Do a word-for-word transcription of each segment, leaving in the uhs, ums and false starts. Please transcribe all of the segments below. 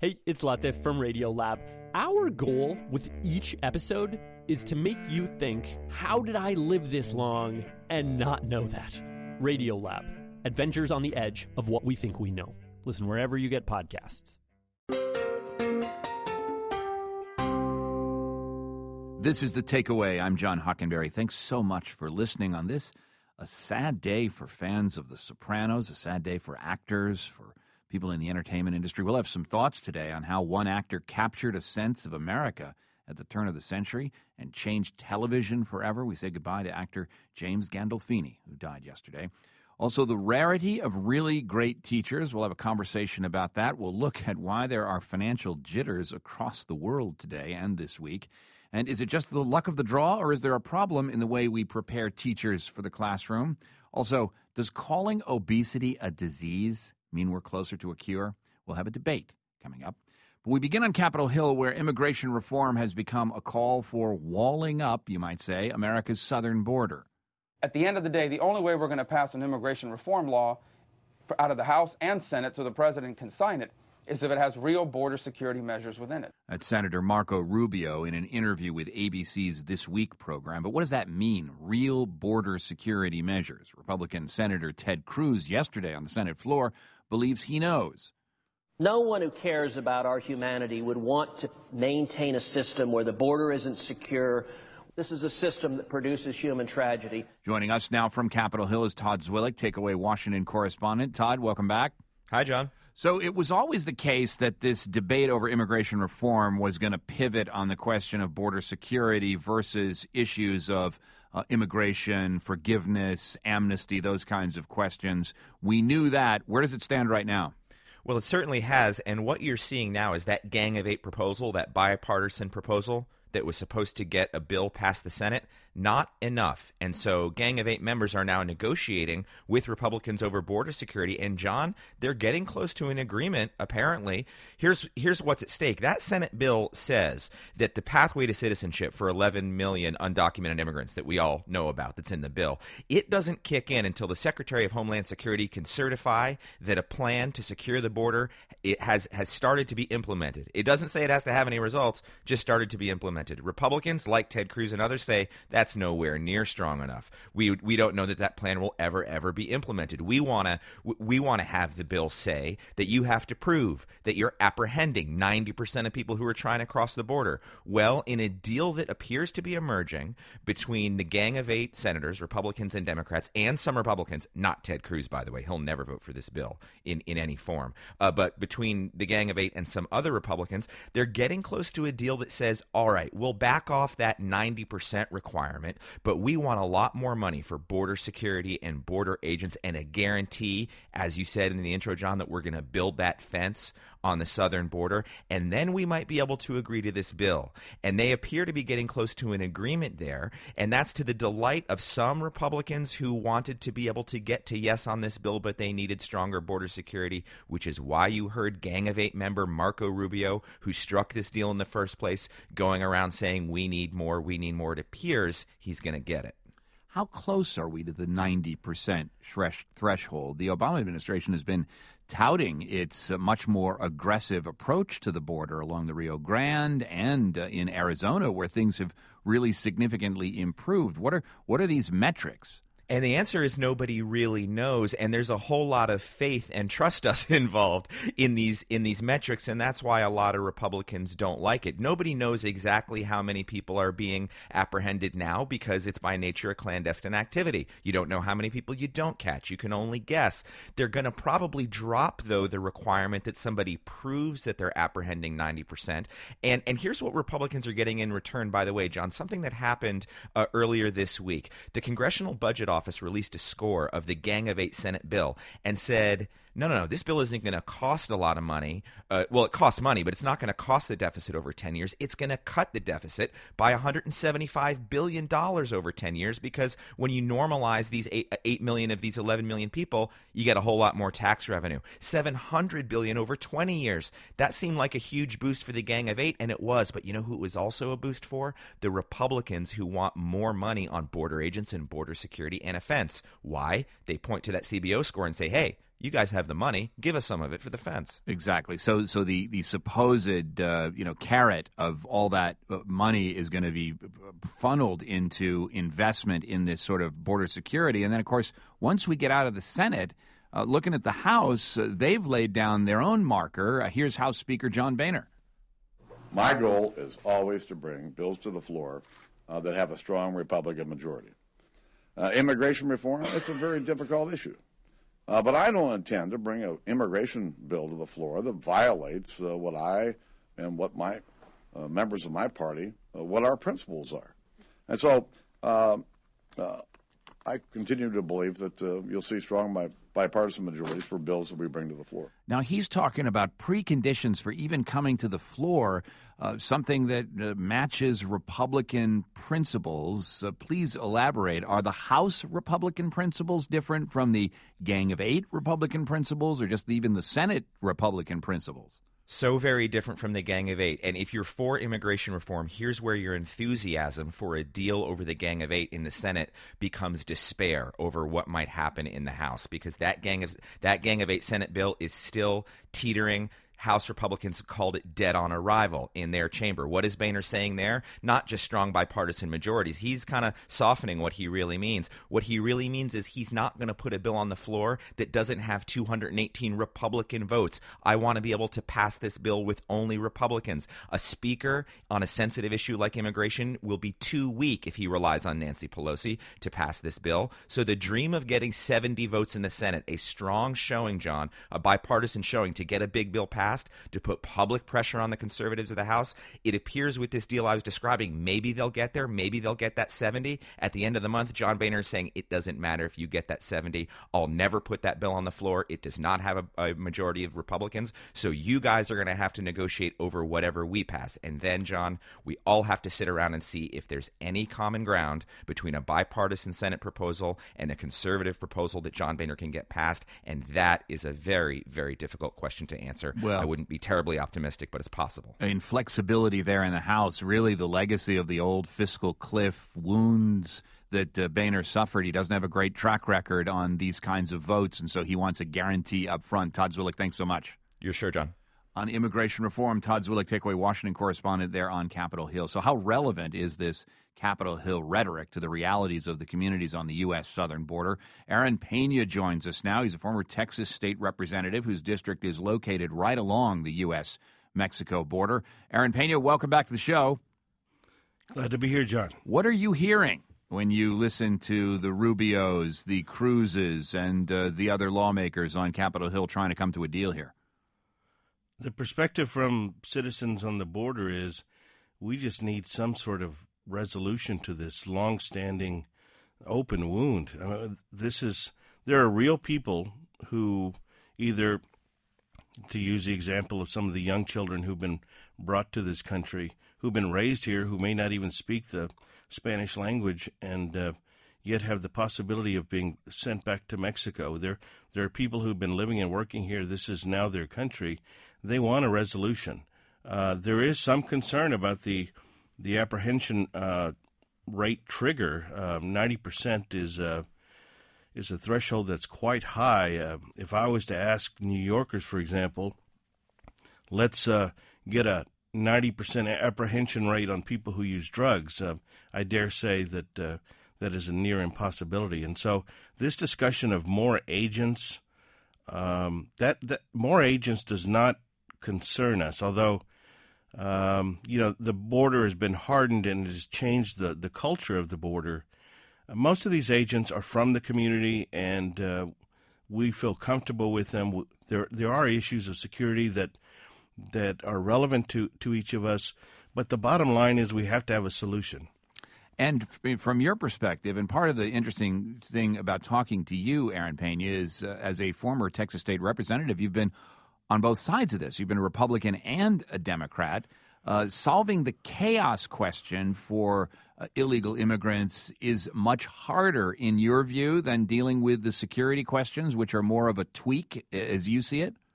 Hey, it's Latif from Radiolab. Our goal with each episode is to make you think, how did I live this long and not know that? Radiolab, adventures on the edge of what we think we know. Listen wherever you get podcasts. This is The Takeaway. I'm John Hockenberry. Thanks so much for listening on this, a sad day for fans of The Sopranos, a sad day for actors, for people in the entertainment industry. We'll have some thoughts today on how one actor captured a sense of America at the turn of the century and changed television forever. We say goodbye to actor James Gandolfini, who died yesterday. Also, the rarity of really great teachers. We'll have a conversation about that. We'll look at why there are financial jitters across the world today and this week. And is it just the luck of the draw, or is there a problem in the way we prepare teachers for the classroom? Also, does calling obesity a disease mean we're closer to a cure? We'll have a debate coming up. But we begin on Capitol Hill, where immigration reform has become a call for walling up, you might say, America's southern border. At the end of the day, the only way we're going to pass an immigration reform law out of the House and Senate so the president can sign it is if it has real border security measures within it. That's Senator Marco Rubio in an interview with A B C's This Week program. But what does that mean, real border security measures? Republican Senator Ted Cruz yesterday on the Senate floor believes he knows. No one who cares about our humanity would want to maintain a system where the border isn't secure. This is a system that produces human tragedy. Joining us now from Capitol Hill is Todd Zwillich, Takeaway Washington correspondent. Todd, welcome back. Hi, John. So it was always the case that this debate over immigration reform was going to pivot on the question of border security versus issues of uh, immigration, forgiveness, amnesty, those kinds of questions. We knew that. Where does it stand right now? Well, it certainly has, and what you're seeing now is that Gang of Eight proposal, that bipartisan proposal that was supposed to get a bill past the Senate, not enough. And so Gang of Eight members are now negotiating with Republicans over border security. And, John, they're getting close to an agreement, apparently. Here's here's what's at stake. That Senate bill says that the pathway to citizenship for eleven million undocumented immigrants that we all know about that's in the bill, it doesn't kick in until the Secretary of Homeland Security can certify that a plan to secure the border it has, has started to be implemented. It doesn't say it has to have any results, just started to be implemented. Republicans, like Ted Cruz and others, say that's nowhere near strong enough. We we don't know that that plan will ever, ever be implemented. We want to we want to have the bill say that you have to prove that you're apprehending ninety percent of people who are trying to cross the border. Well, in a deal that appears to be emerging between the Gang of Eight senators, Republicans and Democrats, and some Republicans, not Ted Cruz, by the way, he'll never vote for this bill in, in any form, uh, but between the Gang of Eight and some other Republicans, they're getting close to a deal that says, all right, we'll back off that ninety percent requirement, but we want a lot more money for border security and border agents and a guarantee, as you said in the intro, John, that we're going to build that fence on the southern border, and then we might be able to agree to this bill. And they appear to be getting close to an agreement there, and that's to the delight of some Republicans who wanted to be able to get to yes on this bill, but they needed stronger border security, which is why you heard Gang of Eight member Marco Rubio, who struck this deal in the first place, going around saying we need more, we need more. It appears he's going to get it. How close are we to the ninety percent threshold? The Obama administration has been touting its uh, much more aggressive approach to the border along the Rio Grande and uh, in Arizona, where things have really significantly improved. What are what are these metrics? And the answer is nobody really knows, and there's a whole lot of faith and trust us involved in these in these metrics, and that's why a lot of Republicans don't like it. Nobody knows exactly how many people are being apprehended now because it's by nature a clandestine activity. You don't know how many people you don't catch. You can only guess. They're going to probably drop, though, the requirement that somebody proves that they're apprehending ninety percent. And, and here's what Republicans are getting in return, by the way, John, something that happened uh, earlier this week. The Congressional Budget Office released a score of the Gang of Eight Senate bill and said, no, no, no, this bill isn't going to cost a lot of money. Uh, well, it costs money, but it's not going to cost the deficit over ten years. It's going to cut the deficit by one hundred seventy-five billion dollars over ten years because when you normalize these eight, eight million of these eleven million people, you get a whole lot more tax revenue. seven hundred billion dollars over twenty years. That seemed like a huge boost for the Gang of Eight, and it was. But you know who it was also a boost for? The Republicans who want more money on border agents and border security and offense. Why? They point to that C B O score and say, hey, You guys have the money. Give us some of it for the fence. Exactly. So so the, the supposed, uh, you know, carrot of all that money is going to be funneled into investment in this sort of border security. And then, of course, once we get out of the Senate, uh, looking at the House, uh, they've laid down their own marker. Uh, here's House Speaker John Boehner. My goal is always to bring bills to the floor uh, that have a strong Republican majority. Uh, immigration reform, it's a very difficult issue. Uh, but I don't intend to bring an immigration bill to the floor that violates uh, what I and what my uh, members of my party, uh, what our principles are. And so uh, uh, I continue to believe that uh, you'll see strong bi- bipartisan majorities for bills that we bring to the floor. Now, he's talking about preconditions for even coming to the floor, uh, something that uh, matches Republican principles. Uh, please elaborate. Are the House Republican principles different from the Gang of Eight Republican principles, or just even the Senate Republican principles? So very different from the Gang of Eight. And if you're for immigration reform, here's where your enthusiasm for a deal over the Gang of Eight in the Senate becomes despair over what might happen in the House, because that Gang of that Gang of Eight Senate bill is still teetering. House Republicans have called it dead on arrival in their chamber. What is Boehner saying there? Not just strong bipartisan majorities. He's kind of softening what he really means. What he really means is he's not going to put a bill on the floor that doesn't have two hundred eighteen Republican votes. I want to be able to pass this bill with only Republicans. A speaker on a sensitive issue like immigration will be too weak if he relies on Nancy Pelosi to pass this bill. So the dream of getting seventy votes in the Senate, a strong showing, John, a bipartisan showing to get a big bill passed, to put public pressure on the conservatives of the House. It appears with this deal I was describing, maybe they'll get there. Maybe they'll get that seventy. At the end of the month, John Boehner is saying it doesn't matter if you get that seventy. I'll never put that bill on the floor. It does not have a, a majority of Republicans. So you guys are going to have to negotiate over whatever we pass. And then, John, we all have to sit around and see if there's any common ground between a bipartisan Senate proposal and a conservative proposal that John Boehner can get passed. And that is a very, very difficult question to answer. Well, I wouldn't be terribly optimistic, but it's possible. Inflexibility there in the House, really the legacy of the old fiscal cliff, wounds that uh, Boehner suffered. He doesn't have a great track record on these kinds of votes, and so he wants a guarantee up front. Todd Zwillich, thanks so much. You're sure, John. On immigration reform, Todd Zwillich, Takeaway Washington correspondent there on Capitol Hill. So how relevant is this Capitol Hill rhetoric to the realities of the communities on the U S southern border? Aaron Pena joins us now. He's a former Texas state representative whose district is located right along the U S Mexico border. Aaron Pena, welcome back to the show. Glad to be here, John. What are you hearing when you listen to the Rubios, the Cruzes, and uh, the other lawmakers on Capitol Hill trying to come to a deal here? The perspective from citizens on the border is we just need some sort of resolution to this long-standing open wound. I mean, this is there are real people who either, to use the example of some of the young children who've been brought to this country, who've been raised here, who may not even speak the Spanish language, and uh, yet have the possibility of being sent back to Mexico. There, there are people who've been living and working here. This is now their country. They want a resolution. Uh, there is some concern about the the apprehension uh, rate trigger. Um, ninety percent is uh, is a threshold that's quite high. Uh, if I was to ask New Yorkers, for example, let's uh, get a ninety percent apprehension rate on people who use drugs, uh, I dare say that uh, that is a near impossibility. And so this discussion of more agents, um, that, that more agents does not concern us, although um, you know the border has been hardened and it has changed the, the culture of the border. Uh, most of these agents are from the community, and uh, we feel comfortable with them. There there are issues of security that that are relevant to, to each of us, but the bottom line is we have to have a solution. And f- from your perspective, and part of the interesting thing about talking to you, Aaron Pena, is uh, as a former Texas state representative, you've been on both sides of this. You've been a Republican and a Democrat. Uh, solving the chaos question for uh, illegal immigrants is much harder, in your view, than dealing with the security questions, which are more of a tweak, as you see it?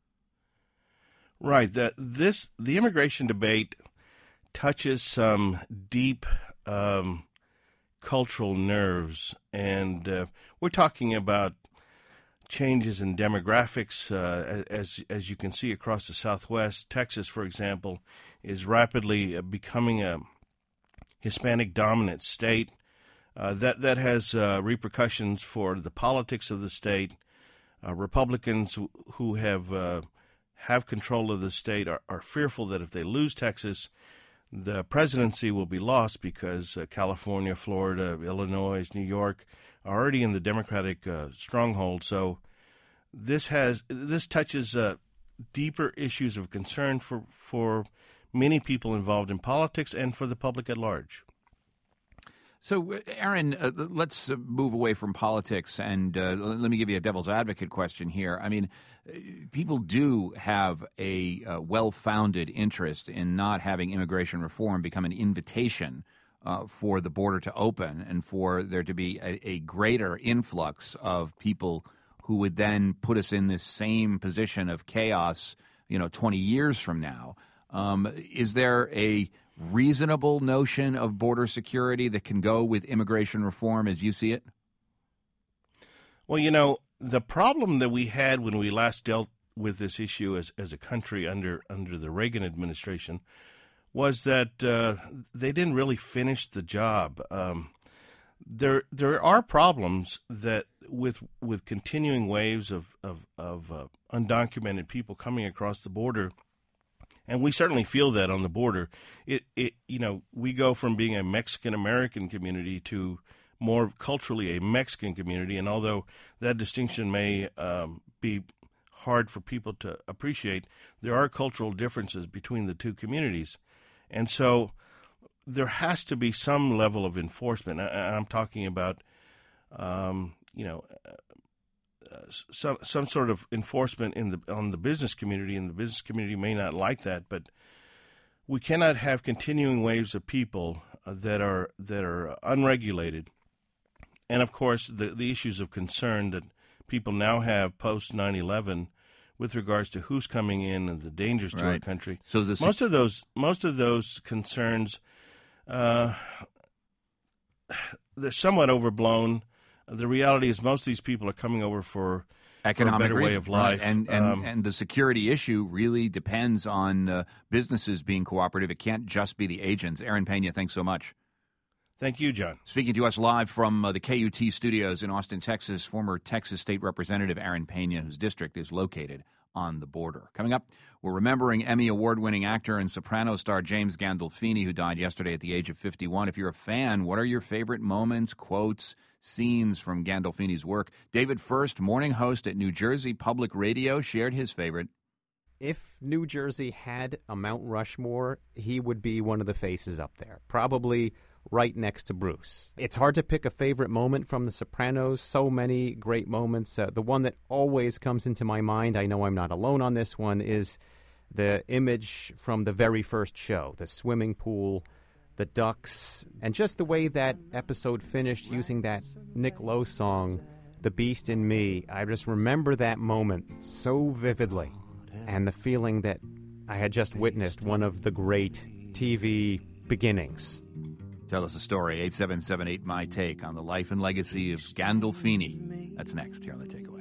Right. The, this the immigration debate touches some deep um, cultural nerves, and uh, we're talking about changes in demographics, uh, as as you can see across the Southwest. Texas, for example, is rapidly becoming a Hispanic-dominant state. Uh, that that has uh, repercussions for the politics of the state. Uh, Republicans who, who have uh, have control of the state are, are fearful that if they lose Texas, the presidency will be lost because uh, California, Florida, Illinois, New York are already in the Democratic uh, stronghold. So this has this touches uh, deeper issues of concern for for many people involved in politics and for the public at large. So, Aaron, uh, let's uh, move away from politics, and uh, let me give you a devil's advocate question here. I mean, people do have a uh, well-founded interest in not having immigration reform become an invitation uh, for the border to open and for there to be a, a greater influx of people who would then put us in this same position of chaos, you know, twenty years from now. Um, is there a reasonable notion of border security that can go with immigration reform as you see it? Well, you know, the problem that we had when we last dealt with this issue as, as a country under under the Reagan administration was that uh, they didn't really finish the job. Um, there there are problems that with with continuing waves of of, of uh, undocumented people coming across the border. And we certainly feel that on the border. It, it, you know, we go from being a Mexican-American community to more culturally a Mexican community. And although that distinction may um, be hard for people to appreciate, there are cultural differences between the two communities. And so there has to be some level of enforcement. I, I'm talking about, um, you know, Uh, some some sort of enforcement in the on the business community, and the business community may not like that, but we cannot have continuing waves of people uh, that are that are unregulated, and of course the the issues of concern that people now have post nine eleven with regards to who's coming in and the dangers to right. our country. So this most of those most of those concerns, uh, they're somewhat overblown. The reality is most of these people are coming over for, economic for a better reason, way of life. Right. And, and, um, and the security issue really depends on uh, businesses being cooperative. It can't just be the agents. Aaron Pena, thanks so much. Thank you, John. Speaking to us live from uh, the K U T studios in Austin, Texas, former Texas State Representative Aaron Pena, whose district is located on the border. Coming up, we're remembering Emmy Award-winning actor and soprano star James Gandolfini, who died yesterday at the age of fifty-one. If you're a fan, what are your favorite moments, quotes, scenes from Gandolfini's work? David First, morning host at New Jersey Public Radio, shared his favorite. If New Jersey had a Mount Rushmore, he would be one of the faces up there, probably right next to Bruce. It's hard to pick a favorite moment from The Sopranos. So many great moments. Uh, the one that always comes into my mind, I know I'm not alone on this one, is the image from the very first show, the swimming pool, the ducks, and just the way that episode finished using that Nick Lowe song, The Beast in Me. I just remember that moment so vividly, and the feeling that I had just witnessed one of the great T V beginnings. Tell us a story, eight seven seven eight, my take on the life and legacy of Gandolfini. That's next here on The Takeaway.